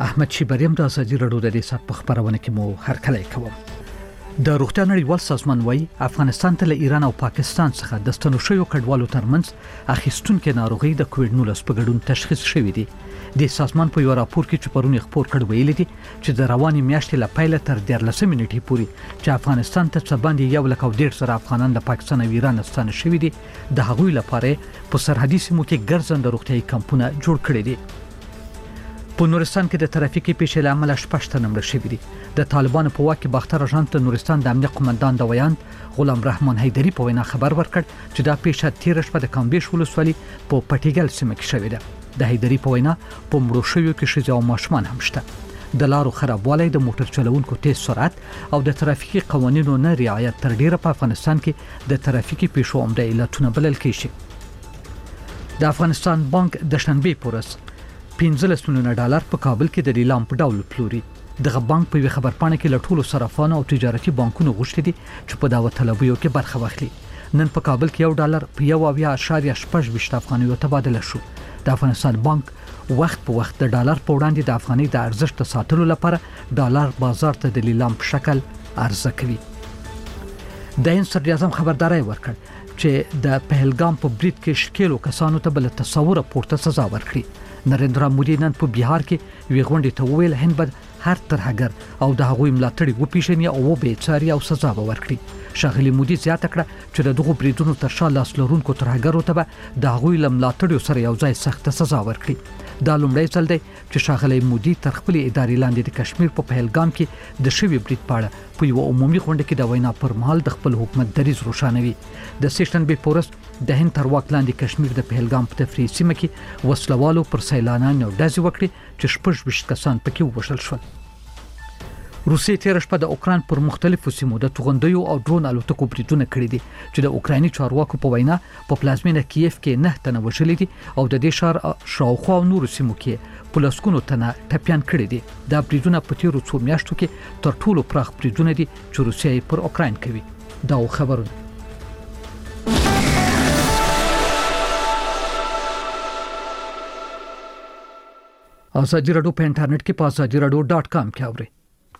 احمد شیبریم د ازادي راډیو د دې په خبرونه کې مو هرکلی کوم. د روغتیا نړیوال سازمان وايي افغانستان ته له ایران او پاکستان څخه د ستنو شویو کډوالو ترمنځ اخیستونکو ناروغي د کووډ-19 په ګډون تشخیص شوې دي. د سازمان په یو راپور کې چې پرون خبر کړ ویلي دي چې د رواني میاشتې له پیله تر 13 نیټې پورې چې افغانستان ته څه باندې 1.5 افغانان د پاکستان او ایران ستنه شوي دي د هغوی لپاره په سرحدي سیمو کې ګرځنده روغتيایي کمپونه جوړ کړي دي. په نورستان کې د ترافیکي پیښې له امله 6 تنه مړه شوي دي. د طالبانو په واک کې باختر اژانس د نورستان د امنیت قومندان د ویاند غلام رحمان حیدری په وینا خبر ورکړ چې دا پیښه 13 شپه د کمبیش ولسوالۍ په پټیګل سیمه کې شوې ده. د حیدری په وینا په مړو شویو کې ښځې او ماشومان هم شته. د لارو خرابوالی، د موټر چلوونکو تیز سرعت او د ترافیکي قوانینو نه رعایت تر ډیره په افغانستان کې د ترافیکي پیښو عمده علتونه بلل کېږي. د افغانستان بانک د شنبې په ورځ $15 میلیونه په کابل کې د لیلام په ډول پلوري. دغه بانک په یو خبرپاڼه کې له ټولو صرافانو او تجارتي بانکونو غوښتي دي چې په دعوت طلبیو کې برخه واخلي. نن په کابل کې $1 په 1.8 افغانیو تبادله شو. د افغانستان بانک وخت په وخت د ډالر په وړاندې د افغاني د ارزښت ساتلو لپاره ډالر بازار ته د لیلام په شکل عرضه کوي. د هند صدر اعظم خبرداري ورکړ چې د پهلګام په بریټ کې شکیلو کسانو ته بل تصور پورته سزا ورکړي. نریندرا مودي نن په بهار کې وی غونډې ته ویل هند به هر ترهګر او د هغوی ملاتړي وپیژني او وبېچاري او سزا ورکړي. شاغلي مودي زیاته کړه چې دغه بریدونو تر شا لاس لرونکو ترهګرو ته به د هغوی ملاتړي سره یو ځای سخت سزا ورکړي. دا لومړی ځل دی چې شاغلي مودي تر خپل ادارې لاندې د کشمیر په پهلګام کې د شوی برید پاړه په یو عمومي غونډه کې د وینا پر مهال د خپل حکومت دریځ روښانوي. د سیشنبې پورس د هند تر واک لاندې کشمیر د پهلګام په تفریحي سیمه کې وسلوالو پر سیلانیانو ډزې وکړې چې 26 کسان پکې ووژل شول. روسیې تیر شپه د اوکران پر مختلفو سیمو د توغندیو او ډرون الوتکو بریدونه کړي دي چې د اوکرایني چارواکو په وینا په پلازمینه کیف کې 9 تنه وژل دي او د دې شهر شاوخوا او نورو سیمو کې په لسګونو تنه ټپيان کړي دي. دا بریدونه په تیرو څو میاشتو کې تر ټولو پراخ بریدونه دي چې روسیې پر اوکراین کوي. دا خبرونه ازادي راډیو په انټرنیټ کې په azadiradio.com کې اورئ.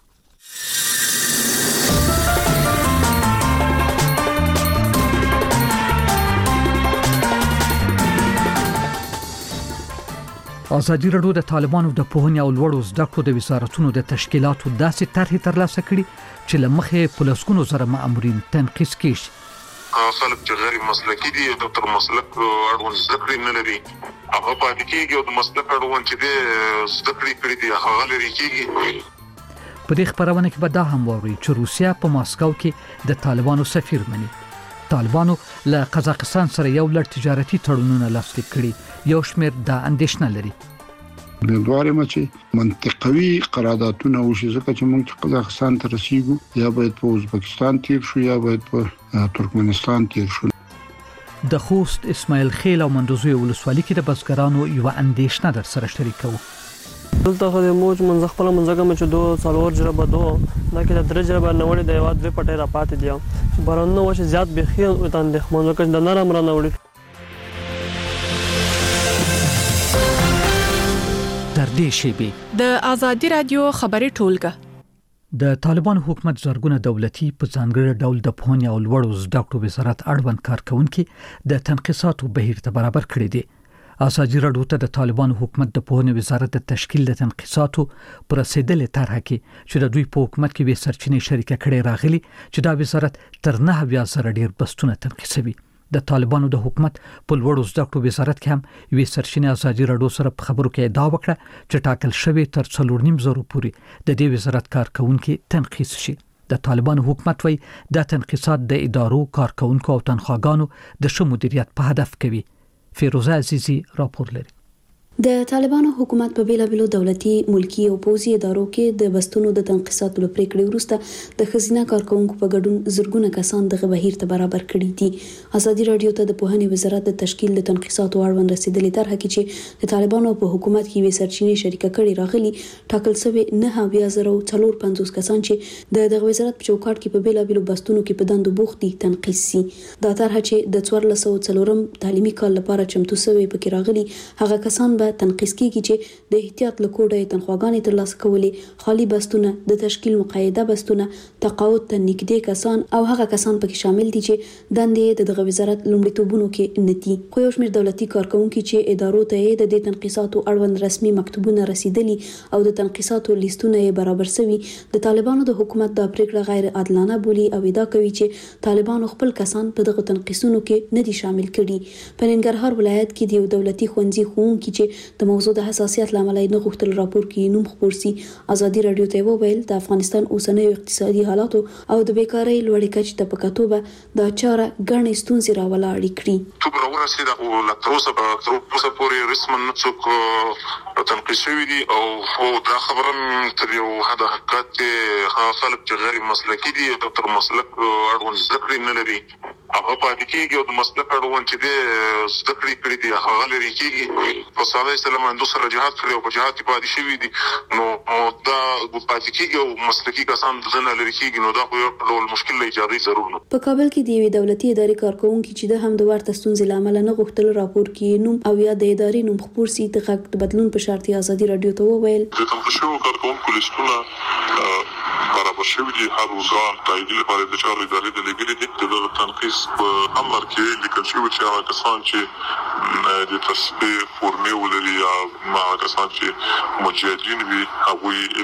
ازادي راډیو د طالبانو د پوهنې او لوړو زده کړو د وزارتونو د تشکیلاتو داسې طرحې ترلاسه کړي چې له مخې په لسګونو زره مامورین تنقیس کیږي. خلک چې غیر مسلکي دي او تر مسلک اړوند زده کړې نه لري هغه پاتې کېږي او د مسلک اړوند چې د زده کړې کړي دي هغه لري کېږي. په دې خبرونه کې به دا هم ووري چې روسیا په ماسکو کې د طالبانو سفیر مني. طالبانو له قزاقستان سره یو لړ تجارتي تړونونه لاسلیک کړي. یو شمېر د اندېښنه لري د دواره مچي منطقوي قراردادونه وشي ځکه چې موږ قزاقستان ته رسیدو یا باید په ازبکستان تیر شو یا باید په ترکمنستان تیر شو. د خوست اسماعیل خیل او مندوزوی ولسوالۍ کې د بزګرانو یو اندېښنه در سره شریکو. دلته خو د موج منځ خپل منځګه مچ دو څلور جربه دو دا کې د درجه به نوړې د یواد په پټه را پاتې دي برنه وشه زیات بخیل او تاندې خمنځ کې د نرم را نوړي. در دې شیبه د ازادي رادیو خبري ټولګه د طالبان حکومت زرګونه دولتي په ځانګړي ډول د پوهنې او لوړو زده کړو وزارت اړوند کارکونکو د تنقیساتو بهیر ته برابر کړی دي. ازادي راډیو ته د طالبان حکومت د پوهنې وزارت د تشکیل د تنقیساتو پر رسیدلې طرحه کې چې د دوی په حکومت کې به سرچینې شریکه کړي راغلي چې دا وزارت تر 9 ډیر بستونه تنقیسوي. د طالبانو د حکومت په لوړو زده کړو وزارت کې هم یوې سرچینې ازادي راډیو سره په خبرو کې ادعا وکړه چې ټاکل شوی تر 4.5 پورې د دې وزارت کارکونکو تنقیس شي. د طالبانو حکومت وایي دا تنقیسات د ادارو کارکونکو او تنخواګانو د ښه مدیریت په هدف کوي. فیروزه عزیزی راپور لري. د طالبانو حکومت په بیلابیلو دولتي، ملکی او پوځي ادارو کې د بستونو د تنقیساتو لپاره پریکړې وروسته د خزینه کارکونکو په ګډون زرګونه کسان دغه بهیر ته برابر کړي دي. ازادي راډیو ته د پوهنې وزارت د تشکیل د تنقیساتو اړوند رسیدلې طرحه کې چې د طالبانو په حکومت کې وې سرچینې شریکه کړي راغلي ټاکل شوی 9,450 کسان چې دغه وزارت په چوکاټ کې په بیلابیلو بستونو کې په دندو بوخت دي تنقیس سي. دا طرحه چې د 1404 تعلیمي کال لپاره چمتو شوی پکې راغلي هغه کسان به هغه تنقیس کیږي چې د احتیاط لکوډه تنخواګانې ترلاسه کولې، خالی بستونه، د تشکیل مقایده بستونه، تقاعد ته نږدې کسان او هغه کسان پکې شامل دي چې دندې دغه وزارت لومړیتوبونو کې ندي. خو یو شمېر دولتي کارکونکي چې ادارو ته د دې تنقیساتو اړوند رسمي مکتوبونه رسیدلي او د تنقیساتو لیستونه برابر شوي، د طالبانو د حکومت د پریکړه غیر عادلانه بولي او ادعا کوي چې طالبانو خپل کسان په دغه تنقیسونو کې ندي شامل کړي. په ننګرهار ولایت کې د یو دولتي ښوونځي ښوونکي چې د موضوع د حساسیت لامل نه غوښتل راپور کې نوم خپور سي، ازادي رادیو ته وویل د افغانستان اوسنیو اقتصادي حالاتو او د بیکارۍ لوړې کچې ته په کتو د چاره غنې ستونزې راولاړې کړي. تو برابر رسیدا او لا تروسه پورې رسمن څوک تنقیس شوی دي او دا خبره تر یو حد حقیقت خلک چې غیر مسلکي دي او تر مسلک اړوند ذکر نه لري هغه پاتې کېږي او د مسلک اړوند چې د ذکر کړی دي هغه لري کېږي. په صلی الله علیه وسلم سره جهاد کړی او په جهاد کې پاتې شوی دي نو دا پاتې کېږي او مسلکي کسان دغه لري کېږي نو دا یو ډول مشکل ایجادي ضرور نه. په کابل کې د یوې دولتي ادارې کارکونکي چې د هم د ورته ستونزې لامل نه غوښتل راپور کې نوم او یا د ادارې نوم خپور سي د غږ د بدلون په شرط ازادي رادیو ته وویل د تنقیشو کارکونکو لیستونه برابر شوی دي. هر وزارت تایید لپاره د چارو ادارې د لګیلې دي د تنقیس په امر کې لیکل شوی چې هغه کسان چې د تصفیه فورمې ولري یا هغه کسان چې مجاهدین وي هغوی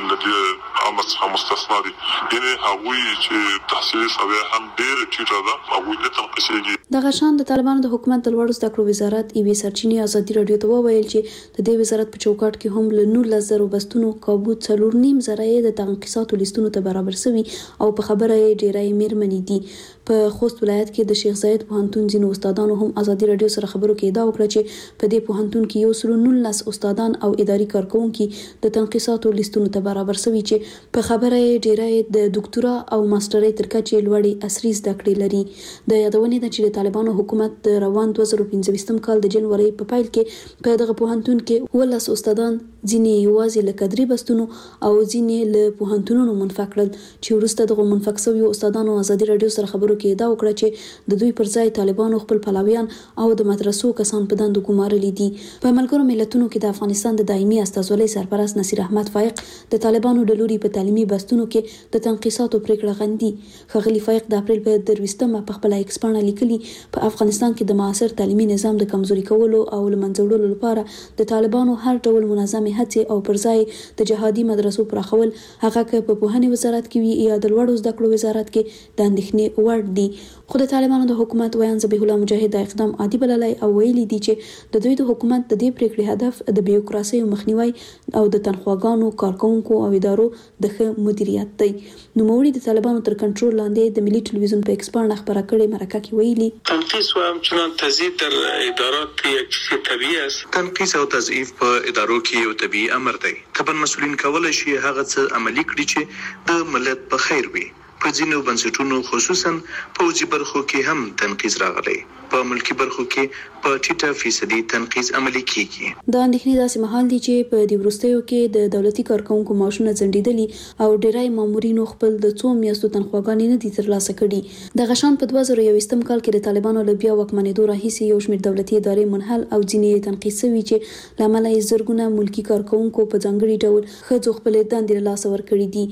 د امر څخه مستثنا دي، یعنی هغوی چې تحصیلي سویه هم ډېر ټیټه ده هغوی نه تنقیسېږي. دغه شان د طالبانو د حکومت د لوړو زده کړو وزارت ایوې سرچینې ازادي رادیو ته وویل چې د دې وزارت په چوکاټ کې هم له 19,000 بستونو کابو 4.5 زره د تنقیساتو لیستونو ته برابر شوي او په خبره یې ډیرای میرمنې دي. په خوست ولایت کې د شیخ زاید پوهنتون ځینو استادانو هم ازادي رادیو سره خبرو کې ادعا وکړه چې په دې پوهنتون کې 119 استادان او اداري کارکونکي د تنقیساتو لیستونو ته برابر شوي چې په خبره یې ډیرای د ډاکټرا او ماسترۍ تر کچې لوړې عصري زده کړې لري. د یادونې ده چې د طالبانو حکومت د روان 2015 کال د جنوري په پیل کې په دغه پوهنتون کې 19 استادان ځینې یوازې له کدري بستونو او ځینې له پوهنتونونو منفک کړل چې وروسته دغه منفک شوي استادانو ازادي رادیو سره خبرو کې ادعا وکړه چې د دوی پر ځای طالبانو خپل پلاویان او د مدرسو کسان په دندو ګمارلي دي. په ملګرو ملتونو کې د افغانستان د دایمي استازولۍ سرپرست نصیر احمد فائق د طالبانو د لوري په تعلیمي بستونو کې د تنقیساتو پریکړه غندي. ښاغلي فائق د اپریل په 23 په خپل ایکس پاڼه لیکلي په افغانستان کې د معاصر تعلیمي نظام د کمزوري کولو او لمنځه لپاره د طالبانو هر ډول منظمه هڅې او پر ځای د جهادي مدرسو پراخول هغه که په پوهنې وزارت کې وي یا د لوړو زده کړو وزارت کې د اندېښنې وړ دي. خو د طالبانو د حکومت ویان ذبیح الله مجاهد د اقدام عادي بللی او ویلي دي چې د دوی د حکومت د دې پریکړې هدف د بیوروکراسي مخنیوي او د تنخواګانو کارکونکو او ادارو د ښه مدیریت دی. نوموړي د طالبانو تر کنټرول لاندې د ملي ټلویزیون په ایکس پاڼه خبره کړې مرکه کې ویلي تنقیص و همچنان تضعیف در ادارات یک چیز طبیعی است. تنقیص او تضعیف په ادارو کې یو طبیعي امر دی. طبعا مسؤلین کولای شي هغه څه عملي کړي چې د ملت په خیر وي. په ځینو بنسټونو خصوصا پوځي برخو کې هم تنقیص راغلی. په ملکی برخو کې په 8% تنقیص عملي کیږي. دا اندېښنې داسې مهال دي چې په دې وروستیو کې د دولتي کارکونکو معاشونه ځنډیدلي او ډیری مامورینو خپل د 2 میاشتو تنخواګانې نه دي ترلاسه کړي. د غشان په 2021 کال کې د طالبانو له بیا واکمنېدو راهیسې یو شمېر دولتي ادارې منحل او ځینې تنقیص شوي چې لامل یې زرګونه ملکی کارکونکو په ځانګړي ډول ښځو خپل دندې له لاسه ورکړي دي.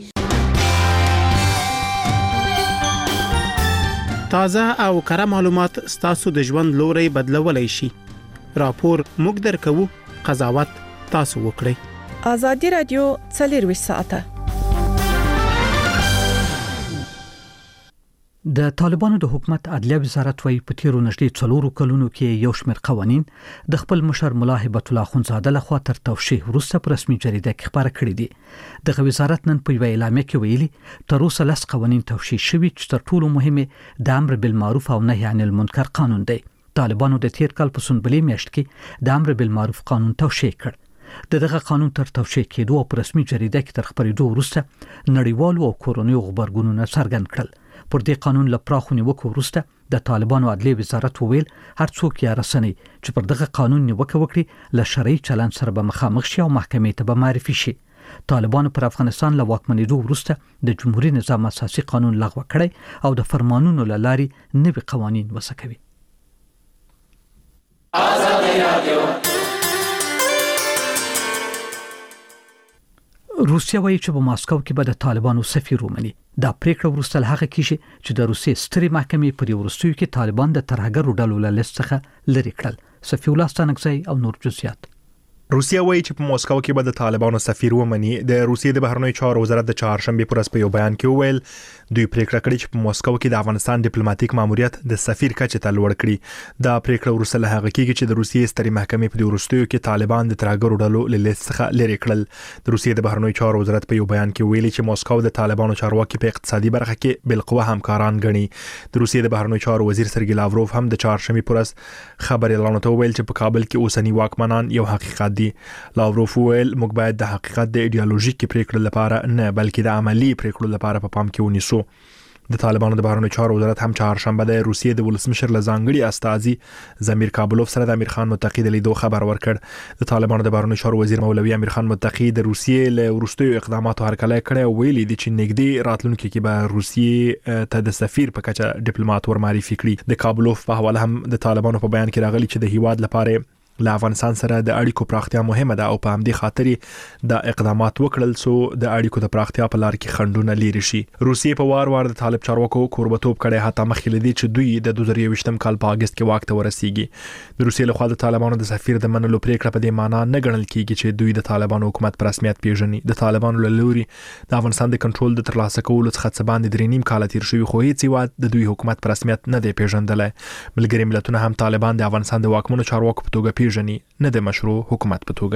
تازه او کره معلومات ستاسو د ژوند لوري بدلولای شي. راپور موږ درکو، قضاوت تاسو وکړئ. ازادي رادیو 24 ساعته. د طالبانو د حکومت عدلیه وزارت وايي په تیرو نږدې 4 کلونو کې یو شمېر قوانين د خپل مشر ملا هبت الله اخوندزاده لخوا تر توشیح وروسته په رسمي جریده کې خبره کړې دي. د وزارت نن په اعلامیه کې ویلي تر اوسه 10 قوانين توشیح شوي چې تر ټولو مهمه د امر بالمعروف او نهي عن المنکر قانون دی. طالبانو د تیر کال په سنبلې میاشت کې د امر بالمعروف قانون توشیح کړ. دغه قانون تر توشیح کېدو په رسمي جریده کې تر خبرېدو وروسته نړیوالو او کورنیو خبرګونونو څرګند کړل. پر دې قانون له پراخو نیوکو وروسته د طالبانو عدلیه وزارت وویل هر څوک یا رسنۍ چې پر دغه قانون نیوکه وکړي له شرعي چلند سره به مخامخ شي او محکمې ته به معرفي شي. طالبانو پر افغانستان له واکمنېدو وروسته د جمهوریت نظام اساسي قانون لغوه کړی او د فرمانونو له لارې نوي قوانین وضع کوي. روسیا وایي چې په ماسکو کې به د طالبانو سفیر ومني. دا پریکړه وروسته هغه کیږي چې د روسیې سترې محکمې پر وروستیو کې طالبان د ترهګرو ډلو له لیست څخه لري کړل. صفی الله ستانکزی او نور جزئیات. روسیا وایي چې په موسکو کې به د طالبانو سفیر ومني. د روسیې د بهرنیو چارو وزارت د چهارشنبه پر ورځ په یو بیان کې وویل دوی پریکړه کړې چې په موسکو کې د افغانستان ډیپلوماټیک ماموریت د سفیر کچه ته لوړ کړي. دا پریکړه وروسته له هغه کېږي چې د روسیې سترې محکمې په وروستیو کې طالبان د ترهګرو ډلو له لیست څخه لري کړل. د روسیې د بهرنیو چارو وزارت په یو بیان کې ویلي چې موسکو د طالبانو چارواکي په اقتصادي برخه کې بالقوه همکاران ګڼي. د روسیې د بهرنیو چارو وزیر سرګی لاوروف هم د چهارشنبه پر ورځ خبري اعلان ویل چې په کابل کې اوسنی واکمنان یو حقیقت دي. لاوروف ویل موږ باید د حقیقت د ایدئولوژیک پریکړې لپاره نه بلکې د عملی پریکړو لپاره په پام کې ونیسو. د طالبانو د بهرنیو چارو وزارت هم چهارشنبه د روسیې د ولسمشر لزانګړي استازي زمیر کابلوف سره د امیر خان متقی د لیدو خبر ورکړ. د طالبانو د بهرنیو چارو وزیر مولوی امیر خان متقی د روسیې له ورستیو اقداماتو هرکلی کړی او ویلي دي چې نږدې راتلونکي کې به روسیې ته د سفیر په کچه ډیپلوماټ ورمعرفي کړي. د کابلوف په حواله هم د طالبانو په بیان کې راغلي چې د هیواد لپاره له افغانستان سره د اړیکو پراختیا مهمه ده او په همدې خاطر د اقدامات وکړل سو د اړیکو د پراختیا په لار کې خنډونه لري شي. روسیې په وار د طالب چارواکو کوربتوب کړي حتی مخکې لدی چې دوی د 2023م کال په اگست کې واک ته ورسیږي. د روسیې له خوا د طالبانو د سفیر د منلو پریکړه په دې معنی نه ګڼل کیږي چې دوی د طالبانو حکومت پر رسمیت پیژني. د طالبانو له لوري د افغانستان د کنټرول د ترلاسه کولو څخه څه باندې 3.5 کال تیر شوی خو هیڅ هیواد د دوی حکومت پر رسمیت نه دی پیژندل. ملګری ملتونه هم طالبان د افغانستان د واکمنو چارواکو په توګه پیژني نه د مشروع حکومت په توګه.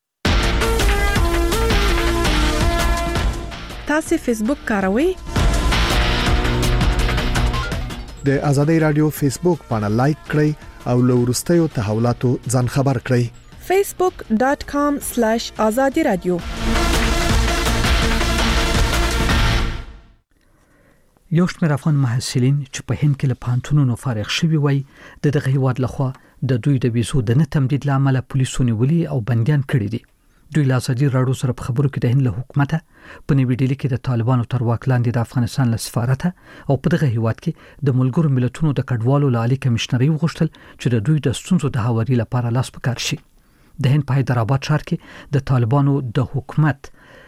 تاسو فیسبوک کاروئ؟ د ازادي رادیو فیسبوک باندې لایک کړئ او له وروستیو تحولاتو ځان خبر کړئ. facebook.com/azadiradio. یو شمېر افغان محصلین چې په هند کې له پانتونونو فارغ شوي وای د دغه هیواد لخوا د دوی د ویزو د نه تمدید لامل پولیسو نیولي او بنديان کړي دي. دوی له ازادي راډیو سره په خبرو کې د هند له حکومت په نوې ډیلي کې د طالبانو تر واک لاندې د افغانستان له سفارت او په دغه هیواد کې د ملګرو ملتونو د کډوالو لالي کمشنري وغوښتل چې د دوی د ستونزو د هواري لپاره لاس پکار شي. د هند په حیدرآباد ښار کې د طالبانو د حکومت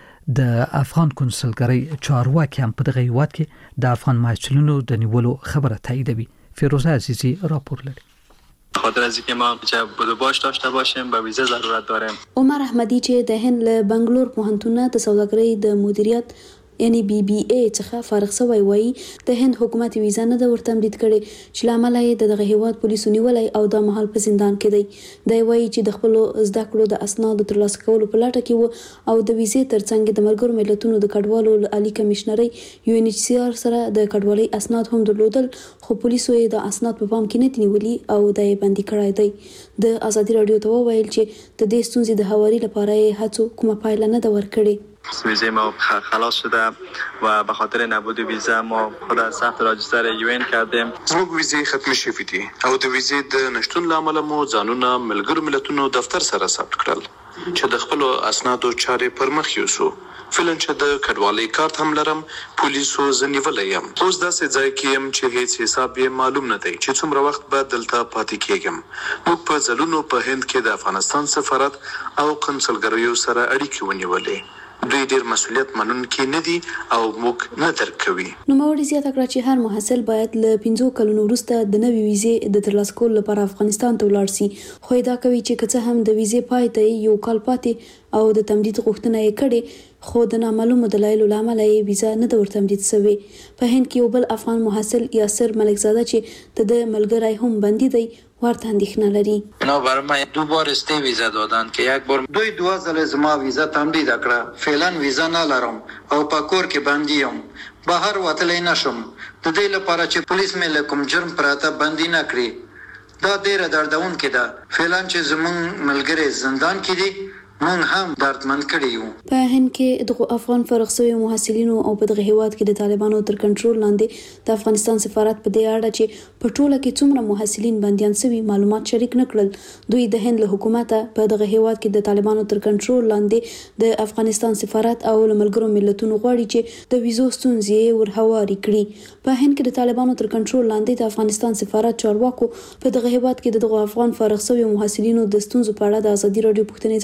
د افغان کنسلګری چارواکي هم په دغه هیواد کې د افغان محصلینو د نیولو خبره تاییدوي. فیروزه عزیزی راپور لري. خاطر از اینکه ما چه بدوباش داشته باشیم به ویزه ضرورت داریم. عمر احمدی چې د هند له بنگلور پوهنتون د سوداګرۍ د مدیریت یعنی BBA څخه فارغ شوی وای د هند حکومت ویزه نه د ورتمدید کړي چې لامل یې دغه هیواد پولیسو نیولای او د محل په زندان کې دی. د وای چې د خپل زده کړو د اسناد ترلاسه کولو په لټه کې وو او د ویزې ترڅنګ د ملګرو ملتونو د کډوالو عالی کمشنري UNHCR سره د کډوالۍ اسناد هم درلودل خو پولیسو یې د اسناد په پام کې نه نیولي او د بندي کړای دی. د ازادي رادیو ته وویل چې د دې ستونزې د هواري لپاره هڅو کومه پایله نه ده ورکړې. ویزه ما خلاص شده و به خاطر نبود ویزه ما خود از ثبت راجستر UN کردیم. زموږ ویزه ختم شوې دي او د ویزې د نشټون لامل مو ځانونه ملګرو ملتونو دفتر سره ثبت کړل چې د خپل اسنادو چارې پر مخ یوسو. فلن چې د کډوالۍ کارت هم لرم پولیسو زنیولې يم. اوس داسې ځای کې يم چې هیڅ حساب یې معلوم نه دی چې څومره وخت به دلته پاتې کېږم. موږ په ځلونو په هند کې د افغانستان سفارت او کنسلګریو سره اړیکې ونیولې. دوی ډیر مسؤلیت منونکي نه دي او موږ نه درکوي. نو موري زیاته کړه چې هر محصل باید له 15 کلونو وروسته د نوې ویزې د ترلاسه کولو لپاره افغانستان ته ولاړ شي. خو دا کوي چې که هم د ویزې پای ته یو کال پاتې او د تمدید غوښتنه یې کړې خو د نامعلومو دلایلو لامل یې ویزا نه د ورتمدید شوی. په هند کې یو بل افغان محصل یاسر ملکزاده چې د ملګری هم بندي دی ورته اندېښنه لري. نو برای دو بار استه ویزا دادن که یک بار دوی 2 ځله زما ویزا تمدید کړه. فعلا ویزا نه لرم او په کور کې بندي یم. بهر وتلای نشم. د دې لپاره چې پولیس مې له کوم جرم پراته بندي نه کړی. دا ډیره دردونکې ده. فعلا چې زمون ملګری زندان کې دي مونږ هم دردمن کړي یو. په هند کې د افغان فارغ شوی محصلینو او په دغه هیواد کې د طالبانو تر کنټرول لاندې د افغانستان سفارت په دې اړه چې په ټوله کې څومره محصلین بنديان شوي معلومات شریک نکړل. دوی د هند له حکومت په دغه هیواد کې د طالبانو تر کنټرول لاندې د افغانستان سفارت او ملګرو ملتونو غواړي چې د ویزو ستونزې ورهواري کړي. په هند کې د طالبانو تر کنټرول لاندې د افغانستان سفارت چارواکو په دغه هیواد کې د افغان فارغ شوی محصلینو د ستونزو په اړه د ازادي رادیو پوښتنې ځواب نه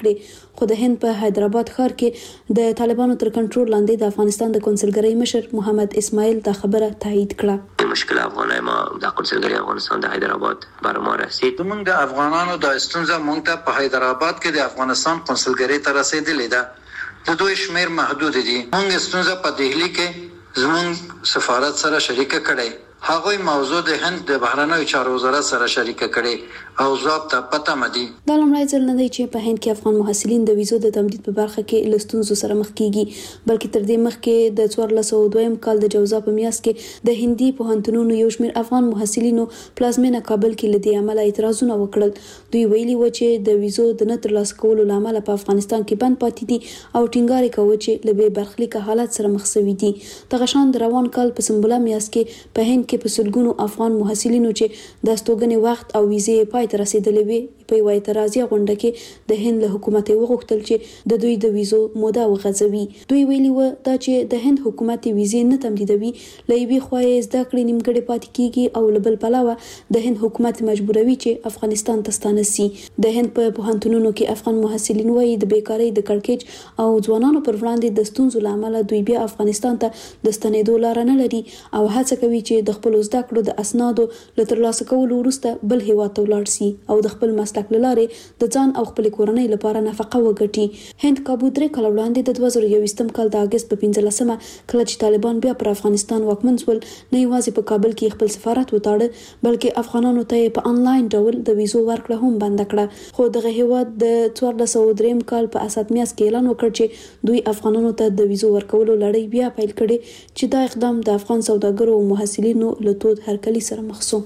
کړې خو د هند په حیدرآباد ښار کې د طالبانو تر کنټرول لاندې د افغانستان د کونسلګرۍ مشر محمد اسماعیل دا خبره تایید کړه. مشکل افغانای ما د کونسلګرۍ افغانستان د حیدرآباد بر ما رسید. موږ د افغانانو د ستونزه موږ ته په حیدرآباد کې د افغانستان کونسلګرۍ ته رسیدلې ده. د دوی شمیر محدود دي. موږ ستونزه په دهلی کې زموږ سفارت سره شریک کړي. هغوی موضوع د هند د بهرنیو چارو وزارت سره شریک کړي او ځواب ته پته مدي. دا لومړی ځل نه دی چې په هند کې افغان محصلین د ویزو د تمدید په برخه کې له ستونزو سره مخ کیږي بلکې تر دې مخکې د 1402 کال د جوزا په میاشت کې د هندي پوهنتونونو یو شمېر افغان محصلینو پلازمینه کابل کې لدی عمل اعتراضونه وکړل. دوی ویلي و چې د ویزو د نه ترلاسه کولو لامل په افغانستان کې بند پاتې دي او ټینګار کوي چې له بې برخلیک حالت سره مخ شوي دي. د غشان د روان کال په سمبولا میاشت کې په هند کې په سلګونو افغان محصلینو چې د استوګنې وخت او ویزې پای ته رسیدلې وي په یو اعتراضي غونډه کې د هند له حکومت وغوښتل چې د دوی د ویزو موده وغځوي. دوی ویلي و دا چې د هند حکومت ویزې نه تمدیدوي له یوې خوا یې زده کړې نیمګړې پاتې کیږي او له بل پلوه د هند حکومت مجبوروي چې افغانستان ته ستانه شي. د هند په پوهنتونونو کې افغان محصلین وایي د بیکارۍ د کړکېچ او ځوانانو پر وړاندې د ستونزو لامل دوی بیا افغانستان ته د ستنېدو لار نه لري او هڅه کوي چې د خپل زده کړو د اسنادو له ترلاسه کولو وروسته بل هیواد ته ولاړ شي او د خپل مسلک له لارې د ځان او خپل کورنۍ لپاره نفقه وګټي. هند کابو 3 کال وړاندې د 2021 کال د اگست په 15مه کله چې طالبان بیا پر افغانستان واکمن شول نه یوازې په کابل کې خپل سفارت وتاړه بلکې افغانانو ته په انلاین ډول د ویزو ورکړه هم بند کړه. خو دغه هیواد د 1403 کال په اساس میاشت کې اعلان وکړ چې دوی افغانانو ته د ویزو ورکولو لړۍ بیا پیل کړي چې دا اقدام د افغان سوداګرو او محصلینو له تود هرکلي سره مخ شو.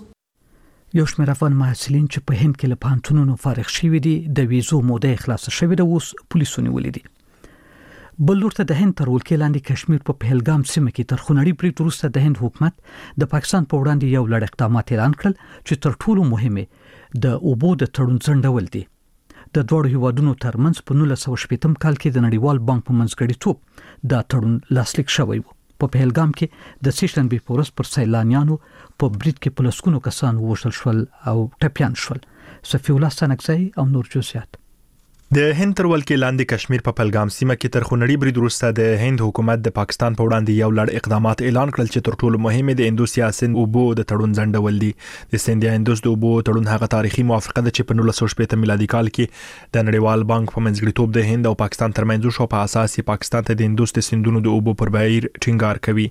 یو شمېر افغان محصلین چې په هند کې له پوهنتونونو فارغ شوي دي د ویزو موده خلاص شوې ده اوس پولیسو نیولې دي. بل لور ته د هند تر ولکې لاندې کشمیر په پهلګام سیمه کې تر خونړي برید وروسته د هند حکومت د پاکستان په وړاندې یو لړ اقدامات اعلان کړل چې تر ټولو مهمه د اوبو د تړون ځنډول دي. د دوه هیوادونو ترمنځ په 1980 کال کې د نړیوال بانک په منځګړیتوب دا تړون لاسلیک شوی و. په پهلګام کې د سیشنبه پورس پر سیلانیانو په برید کې پلسکونو کسان وژل شول او ټپيان شول. صفی الله سنگزی او نور جزئیات. د هند تر ولکې لاندې کشمیر په پهلګام سیمه کې تر خونړي برید وروسته د هند حکومت د پاکستان په وړاندې یو لړ اقدامات اعلان کړل چې تر ټولو مهمه د اندوس یا سند اوبو د تړون ځنډول دي. د سند یا اندوس د اوبو تړون هغه تاریخي موافقه ده چې په 1980 میلادي کال کې د نړیوال بانک په منځګړیتوب د هند او پاکستان ترمنځ شو. په اساس پاکستان ته د اندوس د سندونو د اوبو پر بهیر ټینګار کوي.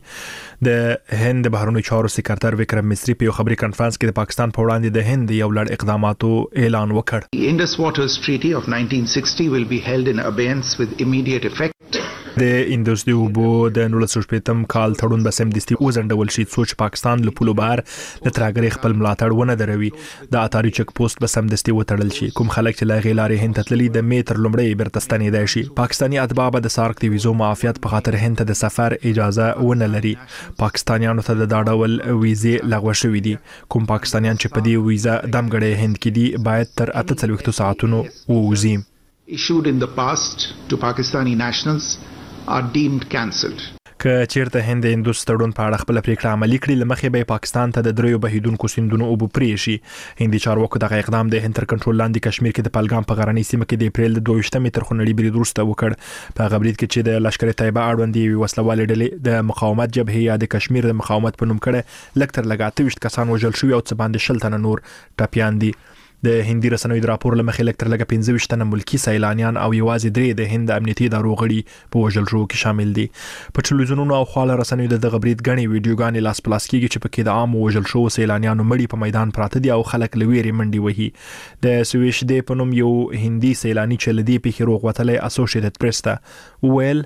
د هند بهرنیو چارو سکرټر وکرم مصری په خبري کانفرنس کې د پاکستان په وړاندې د هند یو لړ اقداماتو اعلان وکړ. The Indus Waters Treaty of 1960 will be held in abeyance with immediate effect. د اندوس د اوبو د 1980 کال تړون به سمدستي وزندول شي څو چې پاکستان له پولو بهر د ترهګرۍ خپل ملاتړ ونه دروي. د اتاري چک پوسټ به سمدستي وتړل شي. کوم خلک چې لا غیلارې هند تللي د میتر لومړی برته ستنېدای شي. پاکستاني اتباع به د سارک د ویزو معافیت په خاطر هند ته د سفر اجازه ونه لري. پاکستانیانو ته د داډول ویزې لغوه شوې دي. کوم پاکستانیان چې په دې ویزه دمګړې هند کې دي باید تر 48 ساعتونو ووزي. Issued in the past to Pakistani nationals are deemed cancelled. که چیرته هند اندوس تړون په اړه خپل پریکړه عملي کړي لمخې به پاکستان ته د دریو بهیدونکو سیندونو اوبو پرې شي. هندي چارواکو دغه اقدام د هند تر کنټرول لاندې کشمیر کې د پهلګام په غرنۍ سیمه کې د اپریل 22 تر خونړي برید وروسته وکړ. په غبرید کې چې د لشکر طیبه اړوندې وسلوالې ډلې د مقاومت جبهه یا د کشمیر د مقاومت په نوم کړه لکتر لګاته 20 کسان وژل شوی او څه باندې 10 تنه نور ټپيان دي. د هندي رسنیو د راپور لمخې لکتر لګه 15 تنه ملکی سیلانیان او یوازې 3 د هند امنیتي ادارو غړي په وژل شو کې شامل دي. په ټلویزیونونو او خواله رسنیو د غبرید غني ویډیوګانې لاس پلاس کیږي چې پکې د عام وژل شو سیلانیانو مړي په میدان پراته دي او خلک لويري منډي وهي. د سویش د پنوم یو هندي سیلانی چې لدی په خروغ وتلې اسوسییټډ پریس ته ویل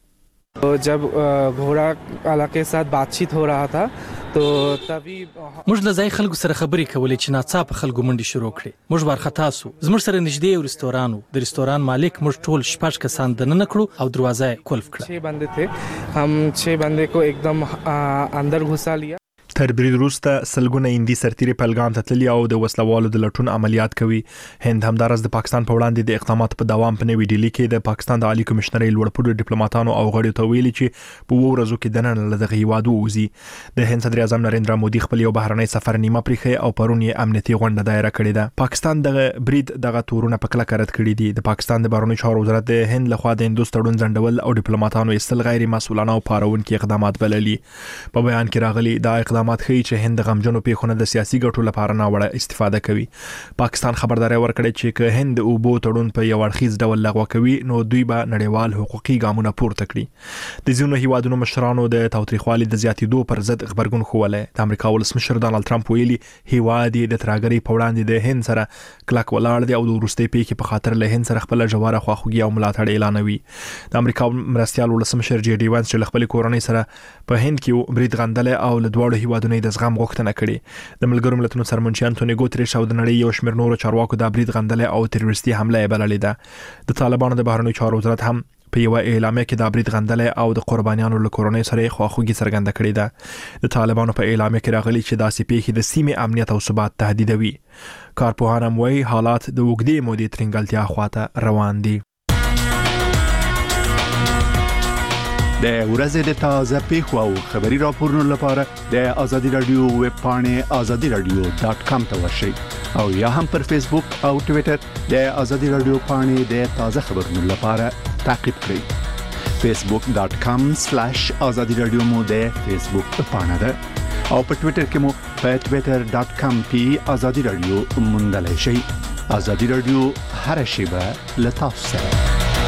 जब घोड़ा वाला के साथ बातचीत हो रहा था तो तभी موږ له ځای خلکو سره خبرې کولې چې ناڅاپه خلکو منډي شروع کړې. موږ وارخطا سو. زموږ سره نږدې یو رستوران و. د رستوران مالک موږ ټول 6 کسان دننه کړو او دروازه قلف کړه. 6 بندے थे. हम 6 बंदे को एकदम अंदर घुसा लिया. تر برید وروسته سلګونه هندي سرتیري پهلګام ته تللي او د وسلوالو د لټون عملیات کوي. هند همدارس د پاکستان په وړاندې د اقداماتو په دوام په نوې ډیلي کې د پاکستان د عالی کمشنرۍ لوړپوړو ډیپلوماټانو او غړیو ته ویلي چې په وو ورځو کې دننه له دغه هیواد ووزي. د هند صدر اعظم نریندرا مودي خپل یو بهرنی سفر نیمه پریخي او پرون یې امنیتي غونډه دایره کړې ده. پاکستان دغه برید دغه تورونه په کلکه رد کړي دي. د پاکستان د بهرنیو چارو وزارت د هند لخوا د هندوس تړون ځنډول او ډیپلوماټانو ایستل غیر مسؤلانه او پارونکي اقدامات بللي. په بیان کې راغلي دا اقدامات ښیي چې هند غمجنو پیښونه د سیاسي ګټو لپاره نه وړه استفاده کوي. پاکستان خبرداري ورکړې چې که هند او بو تړون په یو اړخیز ډول لغوه کوي نو دوی به نړیوال حقوقي ګامونه پورته کړي. د ځینو هیوادونو مشرانو د تاوتریخوالي د زیاتېدو پر ضد خبرګون ښوولی. د امریکا ولسمشر ډانلډ ټرمپ ویلي هیواد د ترهګرۍ په وړاندې د هند سره کلک ولاړ دی او د وروستۍ پیښې په خاطر له هند سره خپل ژوره خواخوږي او ملاتړ اعلانوي. د امریکا مرستیال ولسمشر جی ډي وانس چې خپل کورنۍ سره په هند کې برید غندل او له دواړو هیوادونو د زغم غوښتنه کړې. د ملګرو ملتونو سرمنشي انټونی ګوتریش او د نړۍ یو شمېر نورو چارواکو د برید غندل او تروریستي حمله بللې ده. د طالبانو د بهرنیو چارو وزارت هم په یو اعلامیه کې د برید غندل او د قربانیانو له کورنۍ سره خواخوږي څرګنده کړې ده. د طالبانو په اعلامیه کې راغلي چې داسې پیښې د سیمې امنیت او ثبات تهدیدوي. کارپوهان هم وايي حالات د اوږدې مودې ترنګلتیا خواته روان دي. د ورځې د تازه پیښو او خبري راپورونو لپاره د آزادي رادیو ویب پاڼې azadiradio.com ته ورشئ او یا هم پر فیسبوک او ټوئیټر د آزادي رادیو پاڼې د تازه خبرونو لپاره تعقیب کړئ. facebook.com/azadiradio مو د فیسبوک پاڼه ده او په ټوئیټر کې مو په twitter.com/azadiradio موندلای شئ. آزادي رادیو هر شیبه له تاسو سره.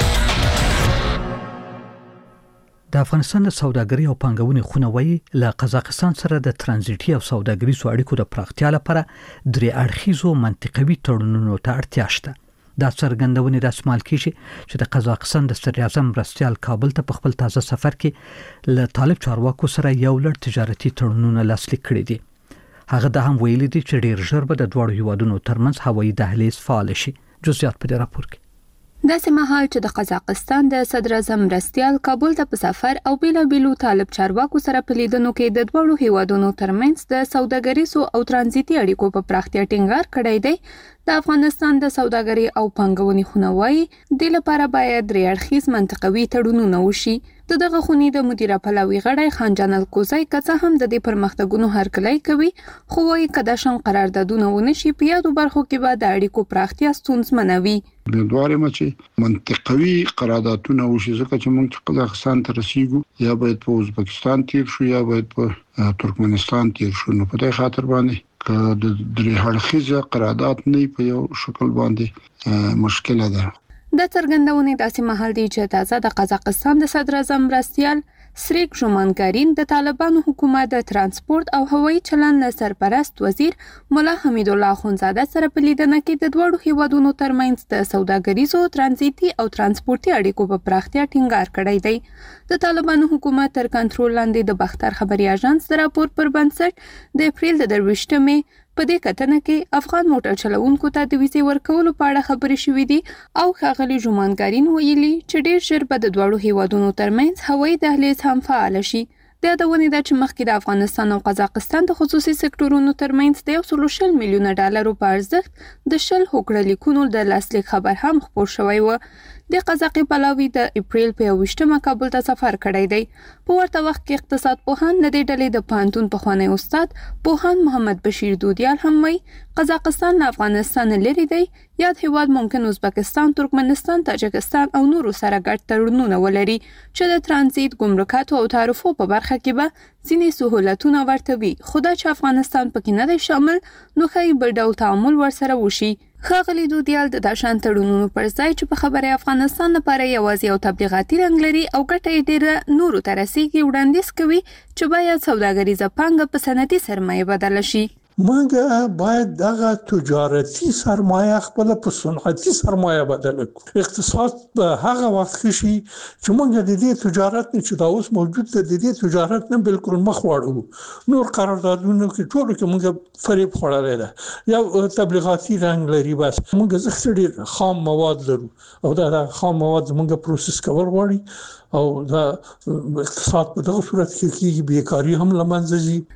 د افغانستان د سوداګرۍ او پانګونې خونه وایي له قزاقستان سره د ترانزیتي او سوداګریزو اړیکو د پراختیا لپاره درې اړخیزو منطقوي تړونونو ته اړتیا شته. دا څرګندونې رسمال کیږي چې د قزاقستان د صدر اعظم مرستیال کابل ته په خپل تازه سفر کې له طالب چارواکو سره یو لړ تجارتي تړونونه لاسلیک کړي دي. هغه د هم ویلي دي چې ډیر ژر به د دواړو هیوادونو ترمنځ هوایي دهلیز فعال شي. جزئیات په دې راپور کې. داسې مهال چې د قزاقستان د صدر اعظم مرستیال کابل ته په سفر او بیلابیلو طالب چارواکو سره په لیدنو کې د دوړو هیوادونو ترمنځ د سوداګریزو او ترانزیتي اړیکو په پراختیا ټینګار کړی دی. د افغانستان د سوداګرۍ او پانګونې خونه وایي د لپاره باید درې اړخیز منطقوي تړونونه وشي. دغه خونی د مدیر پلاوی غړی خان جانل کوزای کڅه هم د دې پرمختګونو هرکلی کوي خو وايي کدا شان قراردادونه ونشي په یادو برخو کې به د اړیکو پراختیا ستونزمنه وي. د دواره مچي منطقوي قراردادونه وشي ځکه چې موږ قزاقستان ته رسیدو یا باید په ازبکستان تیر شو یا باید په ترکمنستان تیر شو. نو په دې خاطر باندې که د درې اړخیزه قرارداد نه په یو شکل باندې مشکله ده. د څرګندونې داسې مهال دی چې تازه د قزاقستان د صدر اعظم مرستیال سریک ژومانګارین د طالبانو حکومت د ترانسپورت او هوایي چلند له سرپرست وزیر مولا حمید الله اخونزاده سره په لیدنه کې د دوړو هیوادونو ترمنځ د سوداګریزو ترانزیتي او ترانسپورتي اړیکو په پراختیا ټینګار کړی دی. د طالبانو حکومت تر کنټرول لاندې د بختر خبري اژانس د راپور پر بنسټ د اپریل د 23مې په دې کتنه کې افغان موټر چلوونکو ته د ویزې ورکولو په اړه خبرې شوې دي او ښاغلي ژومانګارین ویلي چې ډېر ژر به د دوړو هیوادونو ترمنځ هوایي دهلیز هم فعال شي. د یادونې ده چې مخکې د افغانستان او قزاقستان د خصوصي سکتورونو ترمنځ د $100 میلیونه په ارزښت د 20 هوکړه لیکونو د لاسلیک خبر هم خپور شوی و. د قزاقي پلاوی د اپریل په 28مه کابل ته سفر کړی دی. په ورته وخت کې اقتصاد پوهان د دې ډلې د پوهنتون پخوانی استاد پوهان محمد بشیر دودیال هم وایي قزاقستان له افغانستان لري دی. یاد هیواد ممکن ازبکستان، ترکمنستان، تاجکستان او نورو سره ګډ تړونونه ولري چې د ترانزیت، ګمرکاتو او تعرفو په برخه کې به ځینې سهولتونه ورته وي. خو دا چې افغانستان پکې نه دی شامل نو ښایي بل ډول تعامل ورسره وشي. ښاغلي دودیال د داشان تړونونو پر ځای چې په خبره افغانستان لپاره یوازې یو تبلیغاتي رنګ لري او ګټه یې ډېره نورو ته رسیږي وړاندیز کوي چې باید سوداګریزه پانګه په صنعتي سرمایه بدله شي. موږ باید دغه تجارتي سرمایه خپل په صنعتي سرمایه بدل کړو. اقتصاد په هغه وخت کې شي چې موږ د دې تجارت نه چې دا اوس موجود دی د دې تجارت نه بالکل مخ واړو. نور قراردادونو کې ټول کې موږ فریب خوړلې ده یا تبلیغاتي رنګ لري. بس موږ زخت ډیر خام مواد لرو او دا خام مواد موږ پروسس کول غواړي او دا اقتصاد په دغه صورت کې بیکاری هم لمنځه ځي.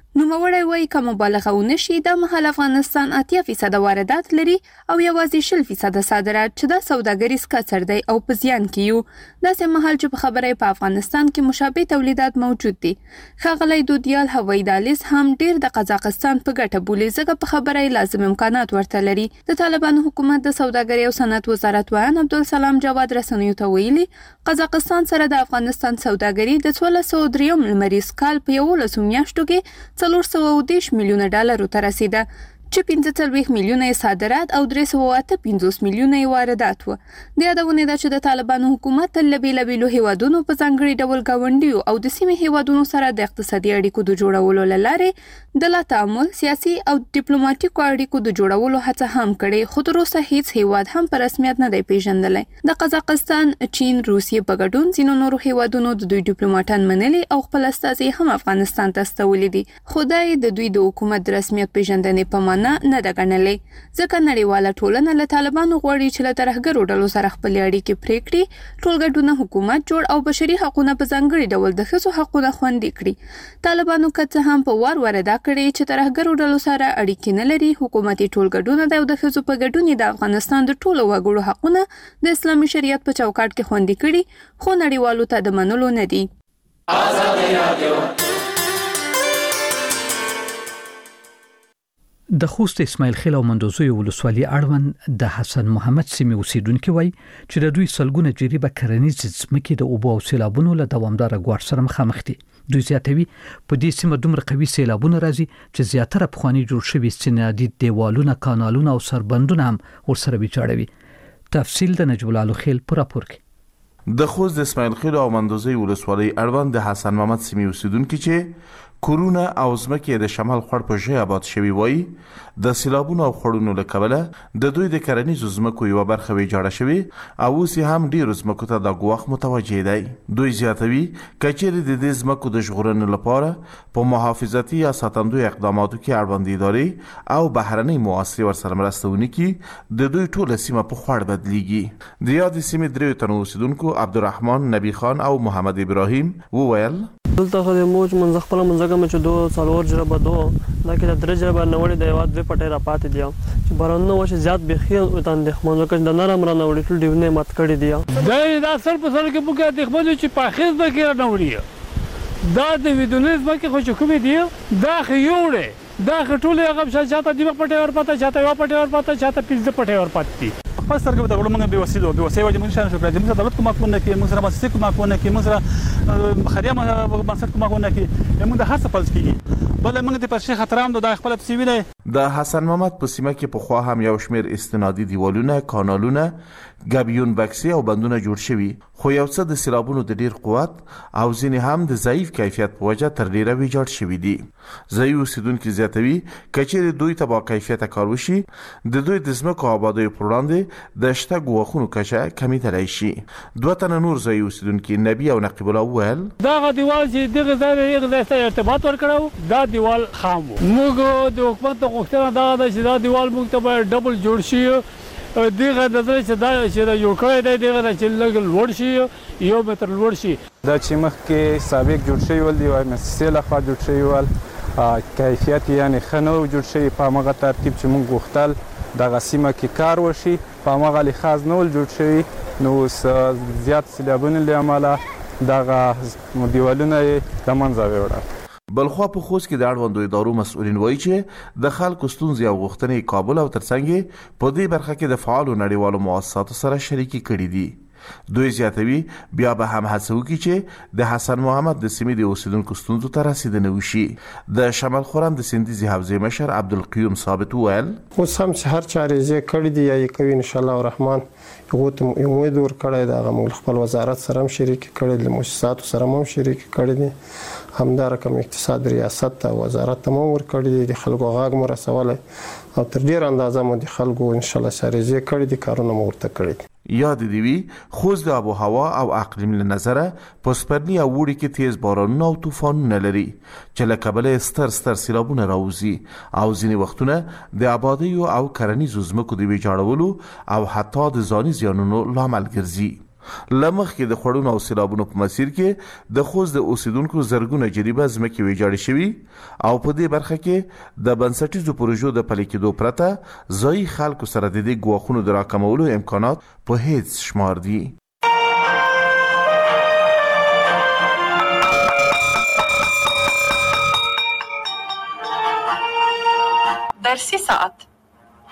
نوموړی وایي که مبالغه ونه شي دا مهال افغانستان 80% واردات لري او یوازې 20% صادرات چې دا سوداګریز کسر دی او په زیان کې یو. داسې مهال چې په خبره په افغانستان کې مشابه تولیدات موجود دي. ښاغلی دودیال هوایي دهلیز هم ډیر د قزاقستان په ګټه بولي ځکه په خبره لازم امکانات ورته لري. د طالبانو حکومت د سوداګرۍ او صنعت وزارت وایي عبدالسلام جواد رسنیو ته ویلي قزاقستان سره د افغانستان سوداګري د 1603 لمریز کال په 11 میاشتو کې 410 میلیونه ډالر ته رسیده چې 45 میلیونه صادرات او 358 میلیونه واردات و. د یادونه ده چې د طالبانو حکومت تل بیلابیلو هیوادونو په ځانګړي ډول گاونډیو او د سیمې هیوادونو سره د اقتصادي اړیکو د جوړولو لپاره د لا تعامل سیاسي او ډیپلوماټیکو اړیکو د جوړولو هڅه هم کړې، خو تر اوسه هیڅ هیواد هم په رسمیت نه دی پیژندلی. د قزاقستان، چین، روسیې په ګډون ځینو نورو هیوادونو د دوی ډیپلوماټان منلي او خپل استازي هم افغانستان ته استولي دي. خدای د دوی د حکومت د رسمیت پیژندنې په نه ده ګڼلې، ځکه نړیواله ټولنه له طالبانو غواړي چې له ترهګرو ډلو سره خپلې اړیکې پرې کړي، ټولګډونه حکومت جوړ او بشري حقونه په ځانګړي ډول د ښځو حقونه خوندي کړي. طالبانو که څه هم په وار ادا کړي چې ترهګرو ډلو سره اړیکې نه لري، حکومتي ټولګډونه د ښځو په ګډون د افغانستان د ټولو وګړو حقونه د اسلامي شریعت په چوکاټ کې خوندي کړي، خو نړیوالو ته د منلو نه دي. د خوست اسماعیل خیل او مندوزوی ولسوالۍ اړوند د حسن محمد سیمې اوسیدونکو وایي چې د دوی سلګونه جریبه کرنیز ځمکې د اوبو او سیلابونو له دوامدار غوړ سره مخامخ دي. دوی زیاتوي په دې سیمه دومره قوي سیلابونه راځي چې زیاتره پخوانی جوړ شوي سنادي دیوالونه، کانالونه او سربندونه هم ورسره ویجاړوي. تفصیل د نجیب الله خیل پر راپور کې. د خوست اسماعیل خیل او مندوزوی ولسوالۍ اړوند د حسن محمد سیمې اوسیدونکو چې کورونه او ځمکې د شمال خړ په ژۍ آباد شوي وایي د سیلابونو او خړونو له کبله د دوی د کرنیزو ځمکو یوه برخه ویجاړه شوې او اوس هم ډیرو ځمکو ته د ګواښ متوجه دی. دوی زیاتوي که چیرې د دې ځمکو د ژغورنې لپاره په محافظتي یا ساتندوی اقداماتو کې اړوند ادارې او بهرنۍ مواسسې ورسره مرسته ونه کړي، د دوی ټوله سیمه په خړ بدلیږي. د یادې سیمې دریو تنو اوسیدونکو عبدالرحمن، نبی خان او محمد ابراهیم وویل دلته خو د موج منځ خپل منځګه مچ دوه څلور جربه دوه دا کې د درجه باندې نوړې د یواد دوه پټې را پاتې دي چې بارانو وشه زیات بخیل وتان د خمنځ کې د نرم را نوړې ټول دیونه مات کړی دی. دا سر په سر کې بوګه د خمنځ چې پاخیز به کې نوړي دا د ویدونیز به کې خو چې کومې دی دا خيوړې دا خټولې هغه شاته دی پټې ور پاتې چاته یو پټې ور پاتې چاته پیځ پټې ور پاتې خپل سرګو د غړو موږ به وسیله وجه موږ شان شو کړی موږ دولت کومه کوونه کې موږ سره مؤسسه کومه کوونه کې موږ سره خدمه بنسټ کومه کوونه کې موږ د هڅه پلس کیږي بل موږ د پرشه خطرام د خپل پسوي دی. د حسن محمد په سیمه کې په خوا هم یو شمیر استنادي دیوالونه، کانالونه، ګابیون بکسي او بندونه جوړ شوي، خو یو څه د سیلابونو د ډیر قوت او ځینې هم د ضعیف کیفیت په وجه تر ډیره ویجاړ شوي دي. ځایي اوسیدونکي زیاتوي که چیرې دوی ته با کیفیته کار وشي د دوی د ځمکو آبادیو پر وړاندې د شته ګواښونو کچه کمیدلی شي. دوه تنه نور ځایي اوسیدونکي نبی او نقیب الله وویل دغه دیوال چې دغه ځای سره ارتباط ورکړو دا دیوال خام و. موږ د حکومت د غوښتنه دا ده چې دا دیوال موږ ته باید ډبل جوړ شي. دغه د چې دا چې یو کړی دی دغه چې لږ لوړ شي 1 متر لوړ شي. دا چې مخکې سابق جوړ شوی ول دی وايي مؤسسې لخوا جوړ شوی ول کیفیت یعنی خنو جوړ شوی په هغه ترتیب چې موږ غوښتل دغه سیمه کې کار وشي په هغه لحاظ نه ول جوړ شوی نو زیات سیلابونو له امله دغه دیوالونه د منځه وړل. بلخوا په خوست کې د اړوندو ادارو مسؤلین وایي چې د خلکو ستونزې او غوښتنې کابل او ترڅنګ په دې برخه کې د فعالو نړیوالو مؤسساتو سره شریکي کړي دي. دوی زیاتوي بیا به هم هڅه وکړي چې د حسن محمد د سیمې د اوسیدونکو ستونزو ته رسیدنه وشي. د شمال خرم د سندیزي حوزې مشر عبدالقیوم ثابت وویل اوس هم چې هر چارې کړي دي یا کوي ان شاء الله الرحمن یو امید ور کړی دا موږ خپل وزارت سره هم شریک کړي د مؤسساتو سره هم شریک کړي دي همدار کوم اقتصاد ریاست او وزارت ته ور کړی دي خلکو غاګ مو رسوله او تر ډیر اندازه مو د خلکو ان شاء الله سره کړي دي کارونه مو ورته کړی. یاد دی وی خوست د آب و هوا او اقلیم له نظره پسپرنی او وړي کې تیز بارانونه او طوفانونه لري چې له کبله ستر سیلابونه راوځي او ځینې وختونه د آبادیو او کرنیزو ځمکو د ویجاړولو او حتی د ځاني زیانونو لامل ګرځي. لمخ کې د خړونو او سیلابونو په مسیر کې د خوست د اوسیدونکو زرګونه جریبه ځمکې ویجاړې شوي او په دې برخه کې د بنسټیزو پروژو د پلي کېدو پرته ځایي خلکو سره د دې ګواښونو د راکمولو امکانات په هیڅ شمار دي. درسي ساعت